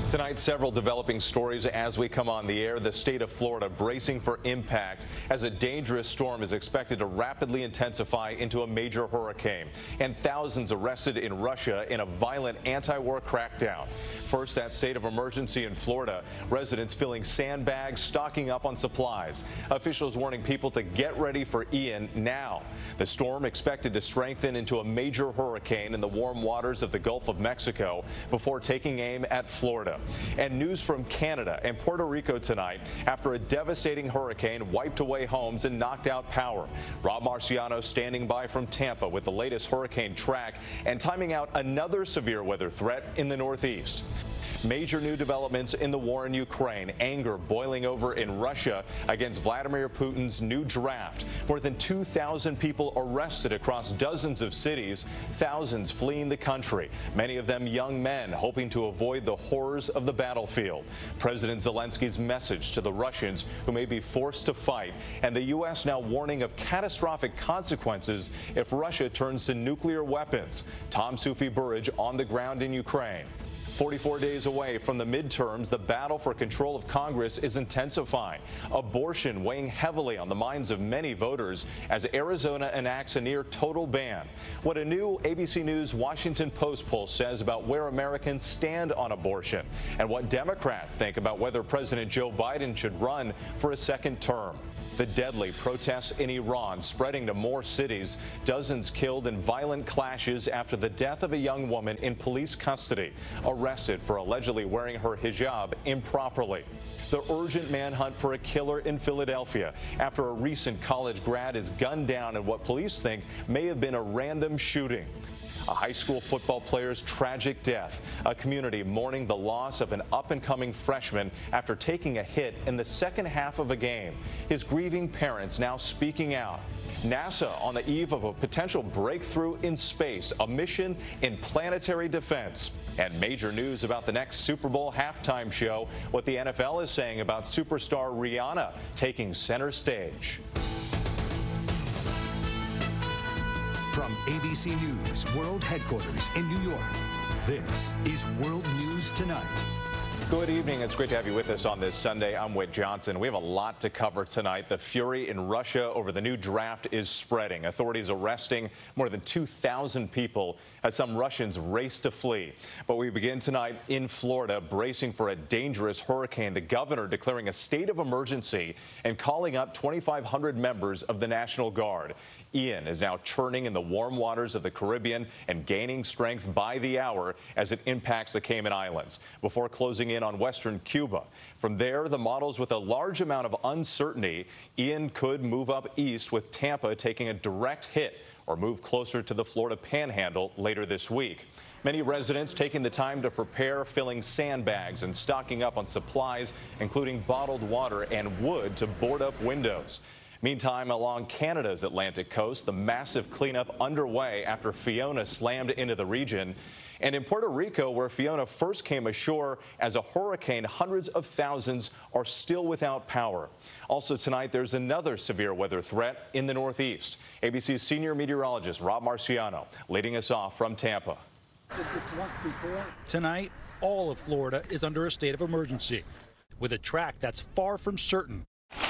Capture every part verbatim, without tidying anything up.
Tonight, several developing stories as we come on the air. The state of Florida bracing for impact as a dangerous storm is expected to rapidly intensify into a major hurricane. And thousands arrested in Russia in a violent anti-war crackdown. First, that state of emergency in Florida. Residents filling sandbags, stocking up on supplies. Officials warning people to get ready for Ian now. The storm expected to strengthen into a major hurricane in the warm waters of the Gulf of Mexico before taking aim at Florida. And news from Canada and Puerto Rico tonight after a devastating hurricane wiped away homes and knocked out power. Rob Marciano standing by from Tampa with the latest hurricane track and timing out another severe weather threat in the Northeast. Major new developments in the war in Ukraine. Anger boiling over in Russia against Vladimir Putin's new draft. More than two thousand people arrested across dozens of cities, thousands fleeing the country, many of them young men hoping to avoid the horrors of the battlefield. President Zelensky's message to the Russians who may be forced to fight, and the U S now warning of catastrophic consequences if Russia turns to nuclear weapons. Tom Sufi Burridge on the ground in Ukraine. forty-four days away from the midterms, the battle for control of Congress is intensifying. Abortion weighing heavily on the minds of many voters as Arizona enacts a near total ban. What a new A B C News Washington Post poll says about where Americans stand on abortion, and what Democrats think about whether President Joe Biden should run for a second term. The deadly protests in Iran spreading to more cities. Dozens killed in violent clashes after the death of a young woman in police custody, arrested for allegedly wearing her hijab improperly. The urgent manhunt for a killer in Philadelphia after a recent college grad is gunned down in what police think may have been a random shooting. A high school football player's tragic death. A community mourning the loss of an up-and-coming freshman after taking a hit in the second half of a game. His grieving parents now speaking out. NASA on the eve of a potential breakthrough in space, a mission in planetary defense. And major news about the next Super Bowl halftime show, what the N F L is saying about superstar Rihanna taking center stage. From A B C News World Headquarters in New York, this is World News Tonight. Good evening. It's great to have you with us on this Sunday. I'm Whit Johnson. We have a lot to cover tonight. The fury in Russia over the new draft is spreading. Authorities arresting more than two thousand people as some Russians race to flee. But we begin tonight in Florida, bracing for a dangerous hurricane. The governor declaring a state of emergency and calling up twenty-five hundred members of the National Guard. Ian is now churning in the warm waters of the Caribbean and gaining strength by the hour as it impacts the Cayman Islands before closing in on western Cuba. From there, the models with a large amount of uncertainty. Ian could move up east, with Tampa taking a direct hit, or move closer to the Florida Panhandle later this week. Many residents taking the time to prepare, filling sandbags and stocking up on supplies, including bottled water and wood to board up windows. Meantime, along Canada's Atlantic coast, the massive cleanup underway after Fiona slammed into the region. And in Puerto Rico, where Fiona first came ashore as a hurricane, hundreds of thousands are still without power. Also tonight, there's another severe weather threat in the Northeast. A B C's senior meteorologist Rob Marciano leading us off from Tampa. Tonight, all of Florida is under a state of emergency, with a track that's far from certain.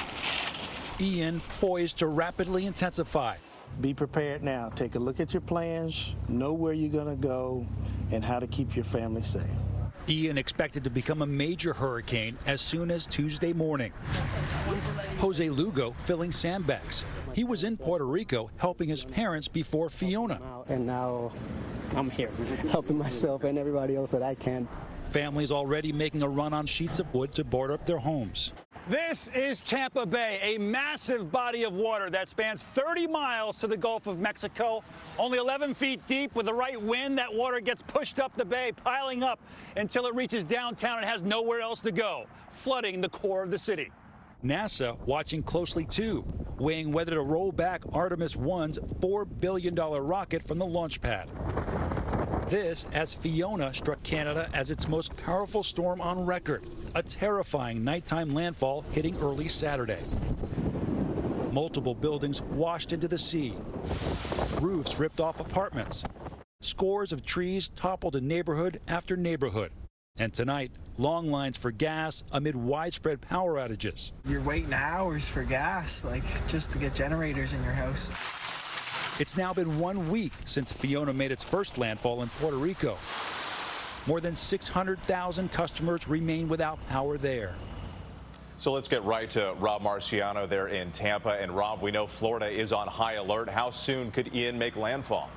Ian poised to rapidly intensify. Be prepared now. Take a look at your plans, know where you're going to go, and how to keep your family safe. Ian expected to become a major hurricane as soon as Tuesday morning. Jose Lugo filling sandbags. He was in Puerto Rico helping his parents before Fiona. And now I'm here helping myself and everybody else that I can. Families already making a run on sheets of wood to board up their homes. This is Tampa Bay, a massive body of water that spans thirty miles to the Gulf of Mexico. Only eleven feet deep. With the right wind, that water gets pushed up the bay, piling up until it reaches downtown and has nowhere else to go, flooding the core of the city. NASA watching closely too, weighing whether to roll back Artemis one's four billion dollar rocket from the launch pad. This as Fiona struck Canada as its most powerful storm on record, a terrifying nighttime landfall hitting early Saturday. Multiple buildings washed into the sea, roofs ripped off apartments, scores of trees toppled in neighborhood after neighborhood. And tonight, long lines for gas amid widespread power outages. You're waiting hours for gas, like just to get generators in your house. It's now been one week since Fiona made its first landfall in Puerto Rico. More than six hundred thousand customers remain without power there. So let's get right to Rob Marciano there in Tampa. And Rob, we know Florida is on high alert. How soon could Ian make landfall?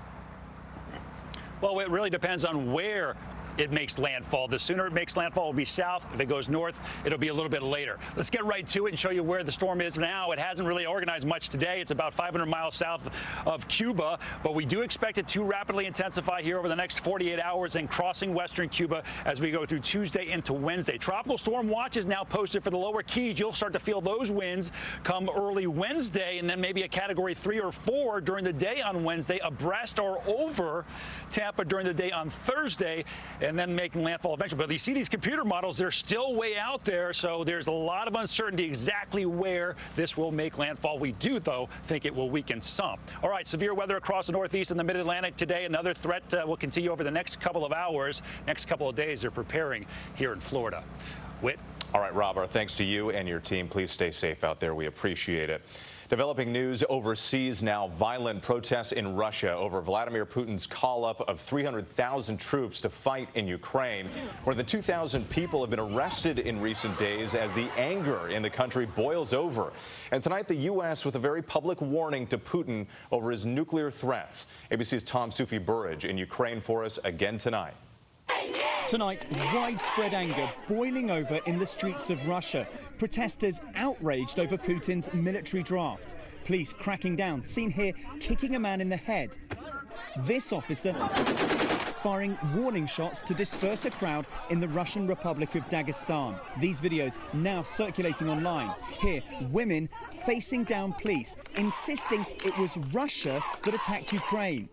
Well, it really depends on where it makes landfall. The sooner it makes landfall, it'll be south. If it goes north, it'll be a little bit later. Let's get right to it and show you where the storm is now. It hasn't really organized much today. It's about five hundred miles south of Cuba, but we do expect it to rapidly intensify here over the next forty-eight hours and crossing western Cuba as we go through Tuesday into Wednesday. Tropical storm watch is now posted for the lower Keys. You'll start to feel those winds come early Wednesday, and then maybe a category three or four during the day on Wednesday, abreast or over Tampa during the day on Thursday, and then making landfall eventually. But you see these computer models, they're still way out there, so there's a lot of uncertainty exactly where this will make landfall. We do, though, think it will weaken some. All right, severe weather across the Northeast and the Mid-Atlantic today. Another threat uh, will continue over the next couple of hours. Next couple of days, they're preparing here in Florida. Whit? All right, Rob, our thanks to you and your team. Please stay safe out there. We appreciate it. Developing news overseas now. Violent protests in Russia over Vladimir Putin's call-up of three hundred thousand troops to fight in Ukraine. More than two thousand people have been arrested in recent days as the anger in the country boils over. And tonight, the U S with a very public warning to Putin over his nuclear threats. A B C's Tom Sufi Burridge in Ukraine for us again tonight. Tonight, widespread anger boiling over in the streets of Russia. Protesters outraged over Putin's military draft. Police cracking down, seen here kicking a man in the head. This officer firing warning shots to disperse a crowd in the Russian Republic of Dagestan. These videos now circulating online. Here, women facing down police, insisting it was Russia that attacked Ukraine.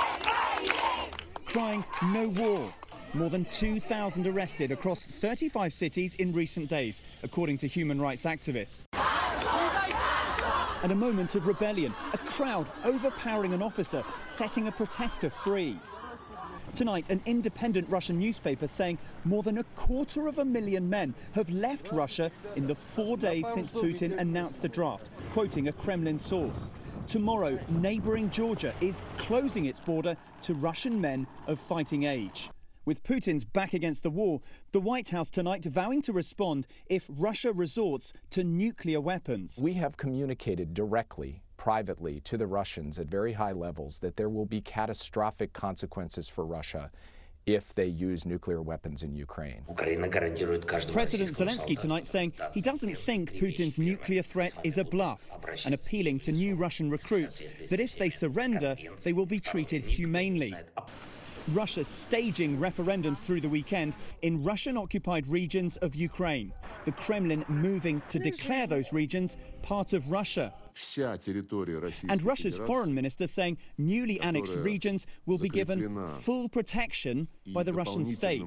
Crying, "No war." More than two thousand arrested across thirty-five cities in recent days, according to human rights activists. And a moment of rebellion, a crowd overpowering an officer, setting a protester free. Tonight, an independent Russian newspaper saying more than a quarter of a million men have left Russia in the four days since Putin announced the draft, quoting a Kremlin source. Tomorrow, neighboring Georgia is closing its border to Russian men of fighting age. With Putin's back against the wall, the White House tonight vowing to respond if Russia resorts to nuclear weapons. We have communicated directly, privately, to the Russians at very high levels that there will be catastrophic consequences for Russia if they use nuclear weapons in Ukraine. President Zelensky tonight saying he doesn't think Putin's nuclear threat is a bluff, and appealing to new Russian recruits that if they surrender, they will be treated humanely. Russia staging referendums through the weekend in Russian-occupied regions of Ukraine. The Kremlin moving to declare those regions part of Russia. And Russia's foreign minister saying newly annexed regions will be given full protection by the Russian state.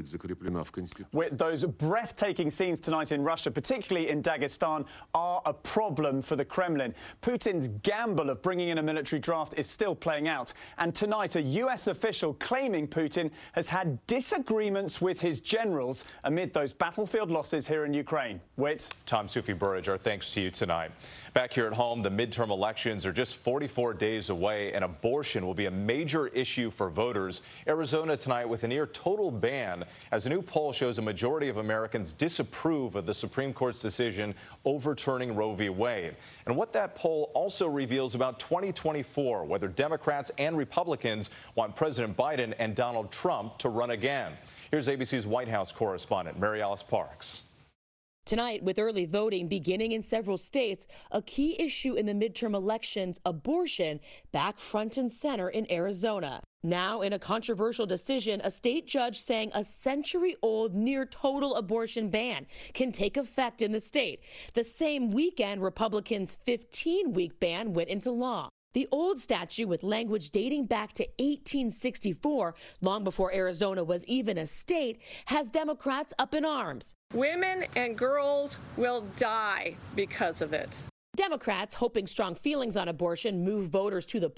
With those breathtaking scenes tonight in Russia, particularly in Dagestan, are a problem for the Kremlin. Putin's gamble of bringing in a military draft is still playing out. And tonight, a U S official claiming Putin has had disagreements with his generals amid those battlefield losses here in Ukraine. Whit? Tom Sufi Burridge, our thanks to you tonight. Back here at home, the midterm elections are just forty-four days away, and abortion will be a major issue for voters. Arizona tonight with a near total ban, as a new poll shows a majority of Americans disapprove of the Supreme Court's decision overturning Roe v. Wade. And what that poll also reveals about twenty twenty-four, whether Democrats and Republicans want President Biden and Donald Trump to run again. Here's A B C's White House correspondent, Mary Alice Parks. Tonight, with early voting beginning in several states, a key issue in the midterm elections, abortion, back front and center in Arizona. Now, in a controversial decision, a state judge saying a century-old near-total abortion ban can take effect in the state. The same weekend, Republicans' fifteen-week ban went into law. The old statute, with language dating back to eighteen sixty-four, long before Arizona was even a state, has Democrats up in arms. Women and girls will die because of it. Democrats, hoping strong feelings on abortion move voters to the polls,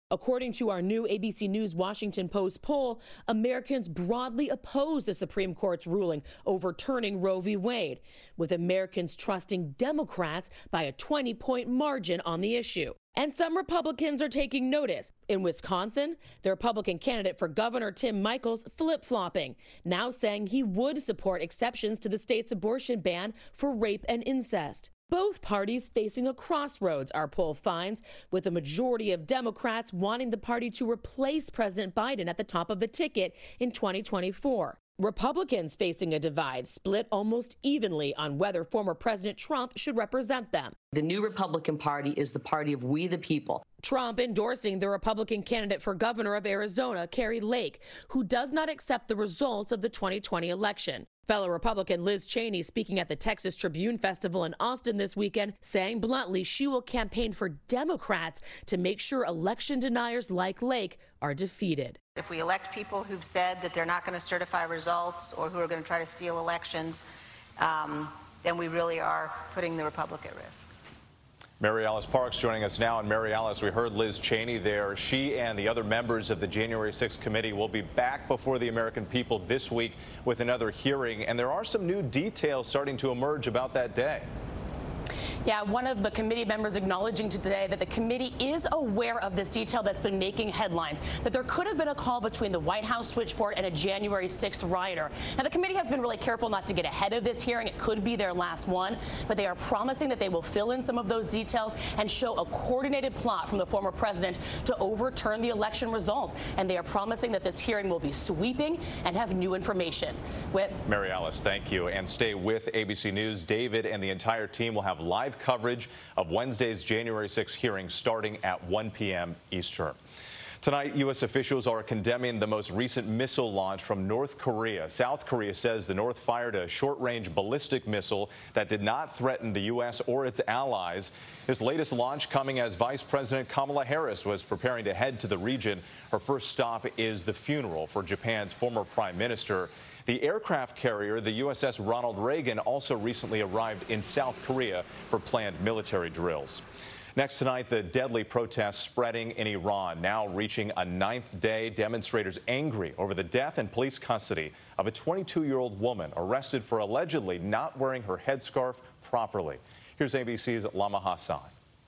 According to our new A B C News Washington Post poll, Americans broadly oppose the Supreme Court's ruling overturning Roe v. Wade, with Americans trusting Democrats by a twenty point margin on the issue. And some Republicans are taking notice. In Wisconsin, the Republican candidate for governor Tim Michels flip-flopping, now saying he would support exceptions to the state's abortion ban for rape and incest. Both parties facing a crossroads, our poll finds, with a majority of Democrats wanting the party to replace President Biden at the top of the ticket in twenty twenty-four. Republicans facing a divide, split almost evenly on whether former President Trump should represent them. The new Republican Party is the party of we the people. Trump endorsing the Republican candidate for governor of Arizona, Kari Lake, who does not accept the results of the twenty twenty election. Fellow Republican Liz Cheney speaking at the Texas Tribune Festival in Austin this weekend, saying bluntly she will campaign for Democrats to make sure election deniers like Lake are defeated. If we elect people who've said that they're not going to certify results or who are going to try to steal elections, um, then we really are putting the republic at risk. Mary Alice Parks joining us now. And Mary Alice, we heard Liz Cheney there. She and the other members of the January sixth committee will be back before the American people this week with another hearing. And there are some new details starting to emerge about that day. Yeah, one of the committee members acknowledging today that the committee is aware of this detail that's been making headlines, that there could have been a call between the White House switchboard and a January sixth rioter. Now, the committee has been really careful not to get ahead of this hearing. It could be their last one, but they are promising that they will fill in some of those details and show a coordinated plot from the former president to overturn the election results. And they are promising that this hearing will be sweeping and have new information. Whit. Mary Alice, thank you. And stay with A B C News. David and the entire team will have live coverage of Wednesday's January sixth hearing starting at one p m Eastern. Tonight, U S officials are condemning the most recent missile launch from North Korea. South Korea says the North fired a short-range ballistic missile that did not threaten the U S or its allies. This latest launch coming as Vice President Kamala Harris was preparing to head to the region. Her first stop is the funeral for Japan's former prime minister. The aircraft carrier, the U S S Ronald Reagan, also recently arrived in South Korea for planned military drills. Next tonight, the deadly protests spreading in Iran, now reaching a ninth day. Demonstrators angry over the death and police custody of a twenty-two-year-old woman arrested for allegedly not wearing her headscarf properly. Here's A B C's Lama Hassan.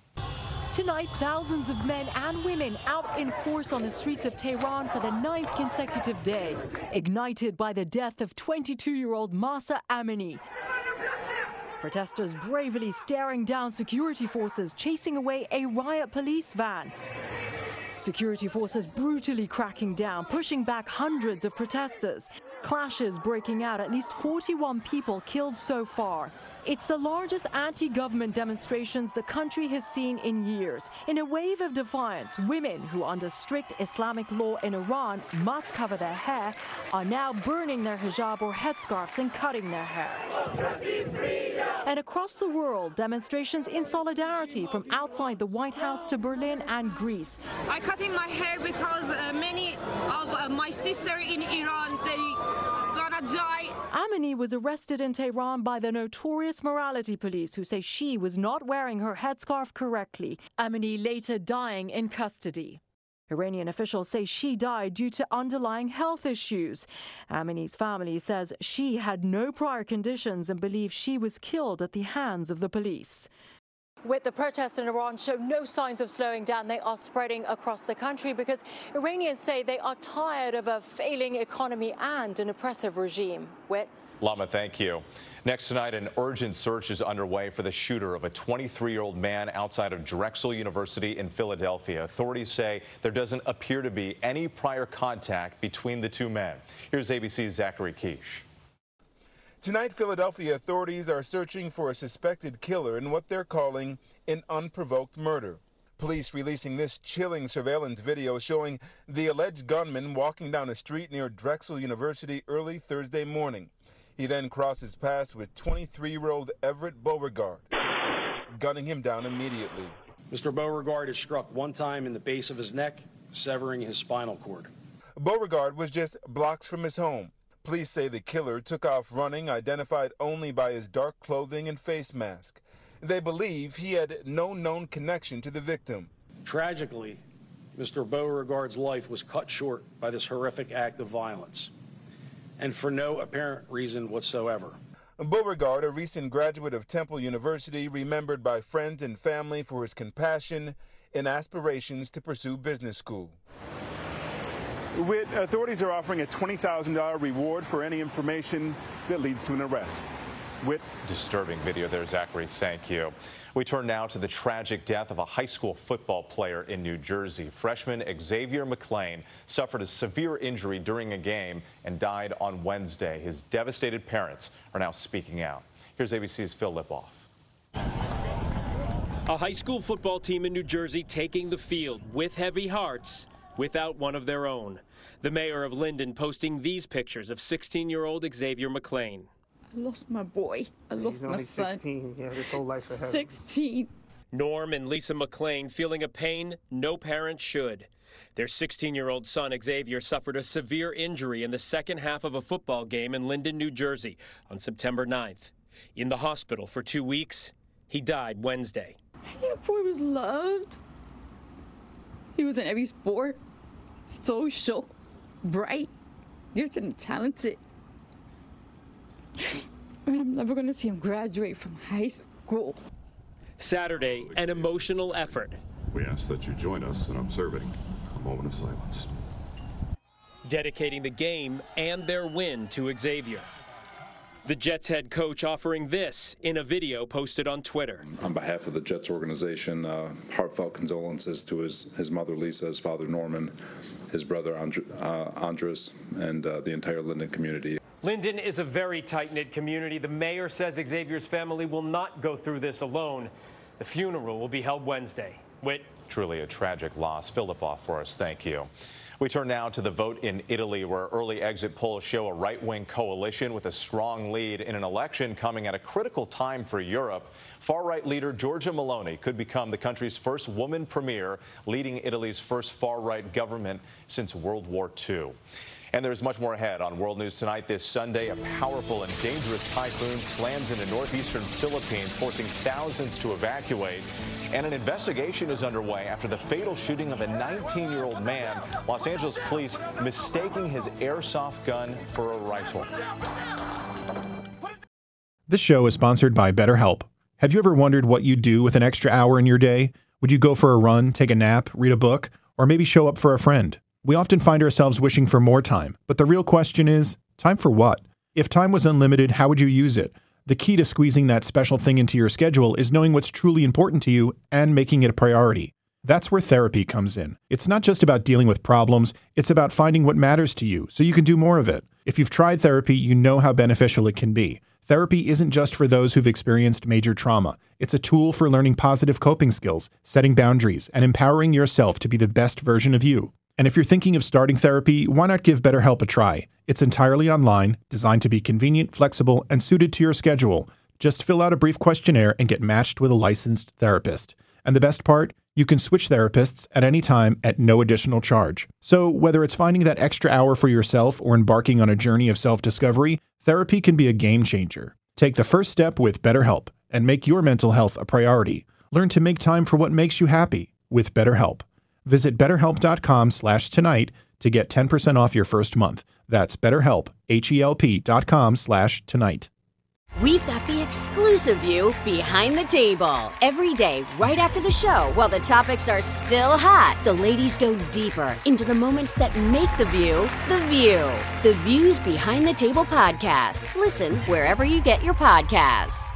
Tonight, thousands of men and women out in force on the streets of Tehran for the ninth consecutive day, ignited by the death of twenty-two-year-old Mahsa Amini. Protesters bravely staring down security forces chasing away a riot police van. Security forces brutally cracking down, pushing back hundreds of protesters. Clashes breaking out, at least forty-one people killed so far. It's the largest anti-government demonstrations the country has seen in years. In a wave of defiance, women who under strict Islamic law in Iran must cover their hair are now burning their hijab or headscarves and cutting their hair. And across the world, demonstrations in solidarity from outside the White House to Berlin and Greece. I cutting my hair because uh, many of uh, my sister in Iran, they gonna die. Amini was arrested in Tehran by the notorious morality police who say she was not wearing her headscarf correctly. Amini later dying in custody. Iranian officials say she died due to underlying health issues. Amini's family says she had no prior conditions and believes she was killed at the hands of the police. With the protests in Iran show no signs of slowing down, they are spreading across the country because Iranians say they are tired of a failing economy and an oppressive regime. Whit. Lama, thank you. Next tonight, an urgent search is underway for the shooter of a twenty-three-year-old man outside of Drexel University in Philadelphia. Authorities say there doesn't appear to be any prior contact between the two men. Here's A B C's Zachary Quiche. Tonight, Philadelphia authorities are searching for a suspected killer in what they're calling an unprovoked murder. Police releasing this chilling surveillance video showing the alleged gunman walking down a street near Drexel University early Thursday morning. He then crosses paths with twenty-three-year-old Everett Beauregard, gunning him down immediately. Mister Beauregard is struck one time in the base of his neck, severing his spinal cord. Beauregard was just blocks from his home. Police say the killer took off running, identified only by his dark clothing and face mask. They believe he had no known connection to the victim. Tragically, Mister Beauregard's life was cut short by this horrific act of violence, and for no apparent reason whatsoever. Beauregard, a recent graduate of Temple University, remembered by friends and family for his compassion and aspirations to pursue business school. With authorities are offering a twenty thousand dollars reward for any information that leads to an arrest. With disturbing video there, Zachary. Thank you. We turn now to the tragic death of a high school football player in New Jersey. Freshman Xavier McClain suffered a severe injury during a game and died on Wednesday. His devastated parents are now speaking out. Here's A B C's Phil Lipoff. A high school football team in New Jersey taking the field with heavy hearts, without one of their own. The mayor of Linden posting these pictures of sixteen-year-old Xavier McClain. I lost my boy. I lost He's my only son. sixteen. Yeah, his whole life ahead. sixteen. Norm and Lisa McClain feeling a pain no parent should. Their sixteen-year-old son Xavier suffered a severe injury in the second half of a football game in Linden, New Jersey on September ninth. In the hospital for two weeks, he died Wednesday. That boy was loved. He was in every sport, social, bright, gifted and talented. And I'm never going to see him graduate from high school. Saturday, an emotional effort. We ask that you join us in observing a moment of silence. Dedicating the game and their win to Xavier. The Jets head coach offering this in a video posted on Twitter. On behalf of the Jets organization, uh, heartfelt condolences to his, his mother Lisa, his father Norman, his brother And- uh, Andres, and uh, the entire Linden community. Linden is a very tight-knit community. The mayor says Xavier's family will not go through this alone. The funeral will be held Wednesday. Whit. Truly a tragic loss. Phil Lipoff for us. Thank you. We turn now to the vote in Italy, where early exit polls show a right-wing coalition with a strong lead in an election coming at a critical time for Europe. Far-right leader Giorgia Meloni could become the country's first woman premier, leading Italy's first far-right government since World War Two. And there's much more ahead on World News Tonight. This Sunday, a powerful and dangerous typhoon slams into northeastern Philippines, forcing thousands to evacuate. And an investigation is underway after the fatal shooting of a nineteen-year-old man. Los Angeles police mistaking his airsoft gun for a rifle. This show is sponsored by BetterHelp. Have you ever wondered what you'd do with an extra hour in your day? Would you go for a run, take a nap, read a book, or maybe show up for a friend? We often find ourselves wishing for more time, but the real question is, time for what? If time was unlimited, how would you use it? The key to squeezing that special thing into your schedule is knowing what's truly important to you and making it a priority. That's where therapy comes in. It's not just about dealing with problems, it's about finding what matters to you so you can do more of it. If you've tried therapy, you know how beneficial it can be. Therapy isn't just for those who've experienced major trauma. It's a tool for learning positive coping skills, setting boundaries, and empowering yourself to be the best version of you. And if you're thinking of starting therapy, why not give BetterHelp a try? It's entirely online, designed to be convenient, flexible, and suited to your schedule. Just fill out a brief questionnaire and get matched with a licensed therapist. And the best part? You can switch therapists at any time at no additional charge. So whether it's finding that extra hour for yourself or embarking on a journey of self-discovery, therapy can be a game changer. Take the first step with BetterHelp and make your mental health a priority. Learn to make time for what makes you happy with BetterHelp. Visit betterhelp.com slash tonight to get ten percent off your first month. That's betterhelp, H-E-L-P dot com slash tonight. We've got the exclusive view behind the table. Every day, right after the show, while the topics are still hot, the ladies go deeper into the moments that make the view the view. The Views Behind the Table podcast. Listen wherever you get your podcasts.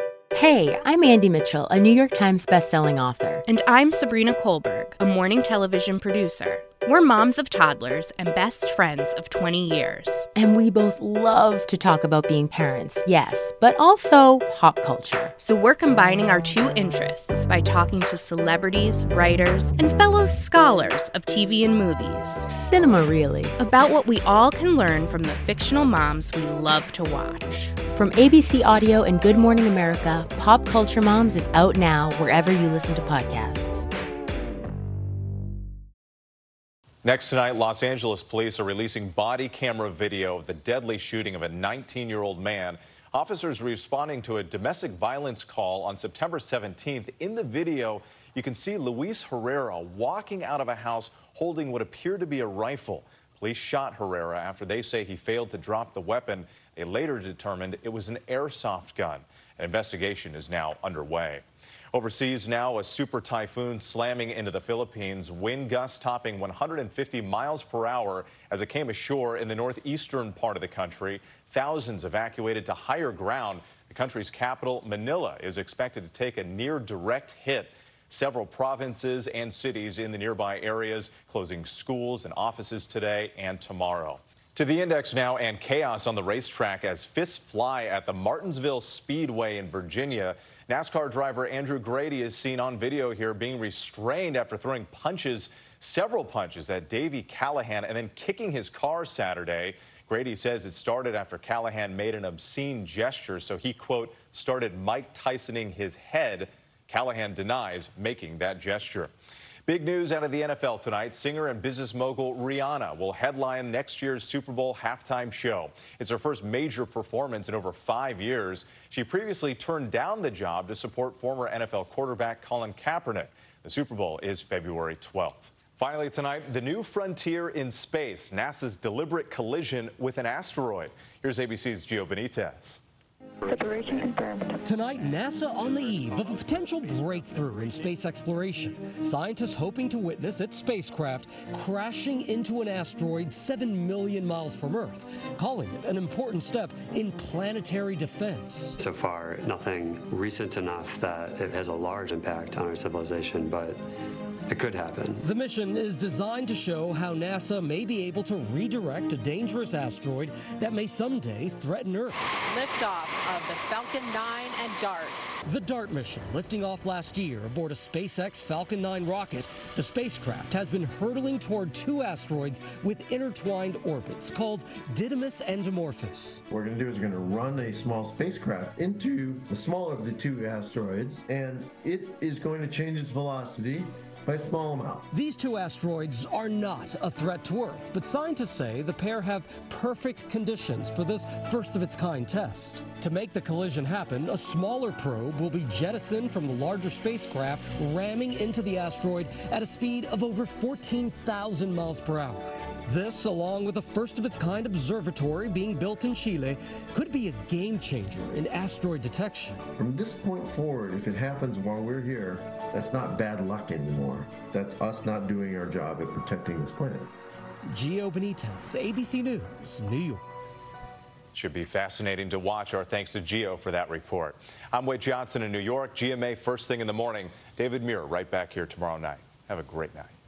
Hey, I'm Andy Mitchell, a New York Times bestselling author. And I'm Sabrina Kohlberg, a morning television producer. We're moms of toddlers and best friends of twenty years. And we both love to talk about being parents, yes, but also pop culture. So we're combining our two interests by talking to celebrities, writers, and fellow scholars of T V and movies. Cinema, really. About what we all can learn from the fictional moms we love to watch. From A B C Audio and Good Morning America, Pop Culture Moms is out now wherever you listen to podcasts. Next tonight, Los Angeles police are releasing body camera video of the deadly shooting of a nineteen-year-old man. Officers responding to a domestic violence call on September seventeenth. In the video, You can see Luis Herrera walking out of a house holding what appeared to be a rifle. Police shot Herrera after they say he failed to drop the weapon. They later determined it was an airsoft gun. An investigation is now underway. Overseas now, a super typhoon slamming into the Philippines, wind gusts topping one hundred fifty miles per hour as it came ashore in the northeastern part of the country. Thousands evacuated to higher ground. The country's capital, Manila, is expected to take a near direct hit. Several provinces and cities in the nearby areas closing schools and offices today and tomorrow. To the index now, and chaos on the racetrack as fists fly at the Martinsville Speedway in Virginia. NASCAR driver Andrew Grady is seen on video here being restrained after throwing punches, several punches at Davey Callahan and then kicking his car Saturday. Grady says it started after Callahan made an obscene gesture, so he, quote, started Mike Tysoning his head. Callahan denies making that gesture. Big news out of the N F L tonight. Singer and business mogul Rihanna will headline next year's Super Bowl halftime show. It's her first major performance in over five years. She previously turned down the job to support former N F L quarterback Colin Kaepernick. The Super Bowl is February twelfth. Finally tonight, the new frontier in space, NASA's deliberate collision with an asteroid. Here's A B C's Gio Benitez. Separation confirmed. Tonight, NASA on the eve of a potential breakthrough in space exploration. Scientists hoping to witness its spacecraft crashing into an asteroid seven million miles from Earth, calling it an important step in planetary defense. So far, nothing recent enough that it has a large impact on our civilization, but it could happen. The mission is designed to show how NASA may be able to redirect a dangerous asteroid that may someday threaten Earth. Liftoff of the Falcon nine and DART. The DART mission, lifting off last year aboard a SpaceX Falcon nine rocket, the spacecraft has been hurtling toward two asteroids with intertwined orbits called Didymos and Dimorphos. What we're going to do is we're going to run a small spacecraft into the smaller of the two asteroids, and it is going to change its velocity by a small amount. These two asteroids are not a threat to Earth, but scientists say the pair have perfect conditions for this first-of-its-kind test. To make the collision happen, a smaller probe will be jettisoned from the larger spacecraft, ramming into the asteroid at a speed of over fourteen thousand miles per hour. This, along with a first-of-its-kind observatory being built in Chile, could be a game-changer in asteroid detection. From this point forward, if it happens while we're here, that's not bad luck anymore. That's us not doing our job at protecting this planet. Gio Benitez, A B C News, New York. Should be fascinating to watch. Our thanks to Gio for that report. I'm Wade Johnson in New York. G M A first thing in the morning. David Muir right back here tomorrow night. Have a great night.